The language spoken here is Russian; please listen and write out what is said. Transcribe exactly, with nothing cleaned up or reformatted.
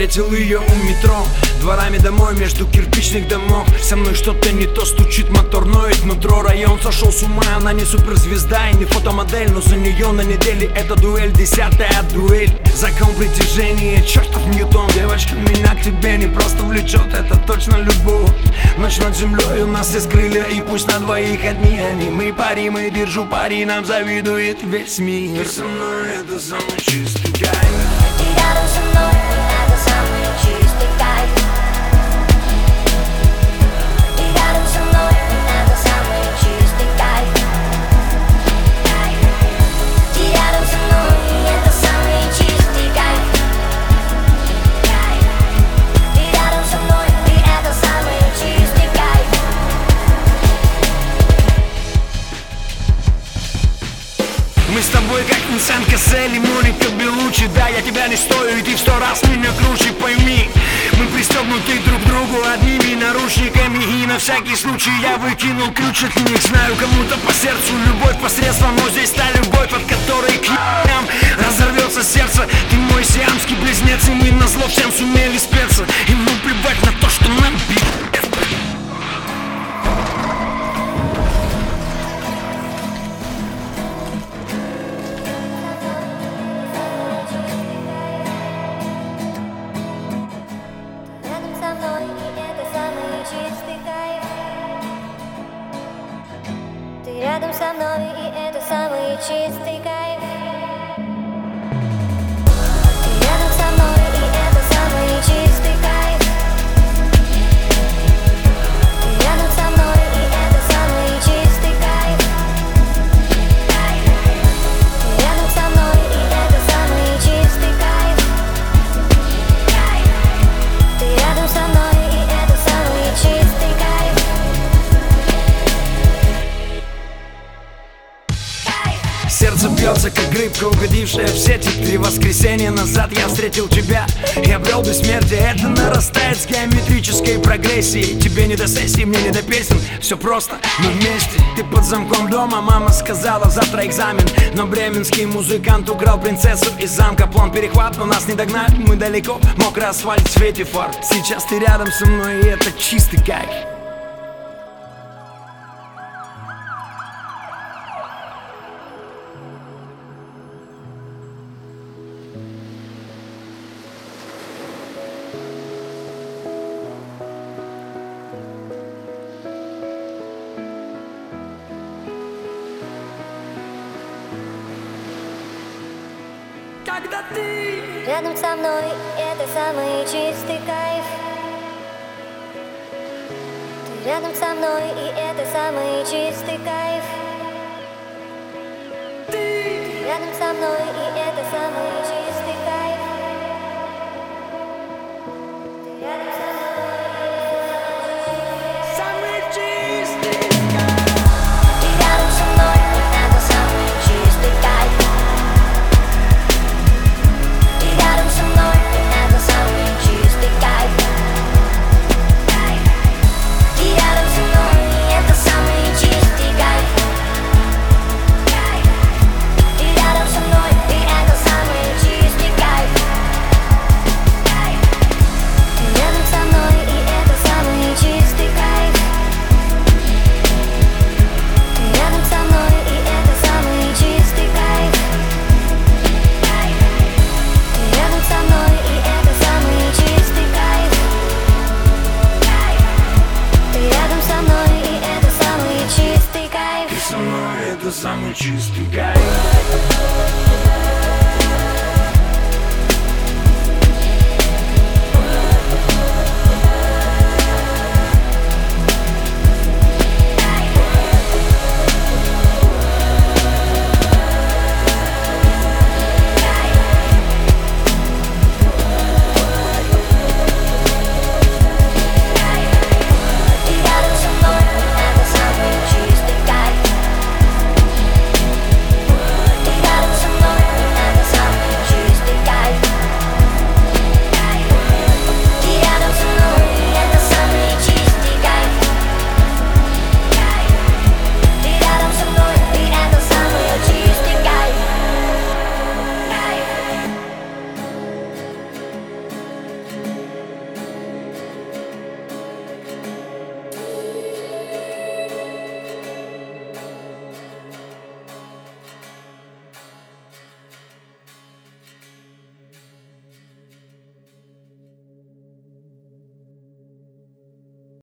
встретил ее у метро, дворами домой между кирпичных домов. Со мной что-то не то, стучит мотор, ноет нутро. Район сошел с ума, она не суперзвезда и не фотомодель, но за нее на неделе это дуэль, десятая дуэль. Закон притяжения, чертов Ньютон. Девочка, меня к тебе не просто влечет, это точно любовь. Ночь над землей, у нас есть крылья, и пусть на двоих одни они. Мы пари, мы держу пари, нам завидует весь мир. Ты со мной, это самый чистый кайф. Ты рядом со мной, это самый чистый кайф. Ты рядом со мной, это самый чистый кайф. Ты рядом со мной, это самый чистый кайф. Ты рядом со мной, это самый чистый кайф. Мы с тобой как Винсент Кассель и Моника Белуччи. Да, я тебя не стою, и ты в сто раз меня круче, пойми. Мы пристегнуты друг к другу одними наручниками, и на всякий случай я выкинул ключ от них. Знаю, кому-то по сердцу любовь посредством, но здесь та любовь, от которой к ебням разорвется сердце. Ты мой сиамский близнец, и мы назло всем сумели спеться. И ну плевать на то, что нам пи***. Ты рядом со мной, и это самый чистый кайф. Ты рядом со мной, и это самый чистый кайф. Ты рядом со мной, и это самый чистый кайф. Ты рядом со мной, и это самый чистый кайф. Ты рядом со мной, и это самый чистый кайф. Сердце бьется, как рыбка, угодившая в сети. Три воскресенья назад я встретил тебя и обрел бессмертие. Это нарастает с геометрической прогрессией. Тебе не до сессии, мне не до песен. Все просто, мы вместе. Ты под замком дома, мама сказала, завтра экзамен. Но бременский музыкант украл принцессу из замка. План перехват, но нас не догнать, мы далеко. Мокрый асфальт в свете фар. Сейчас ты рядом со мной, и это чистый кайф. Когда ты Рядом со мной, это самый чистый кайф. Ты рядом со мной, и это самый чистый кайф. Ты Рядом со мной, и это самый чистый кайф.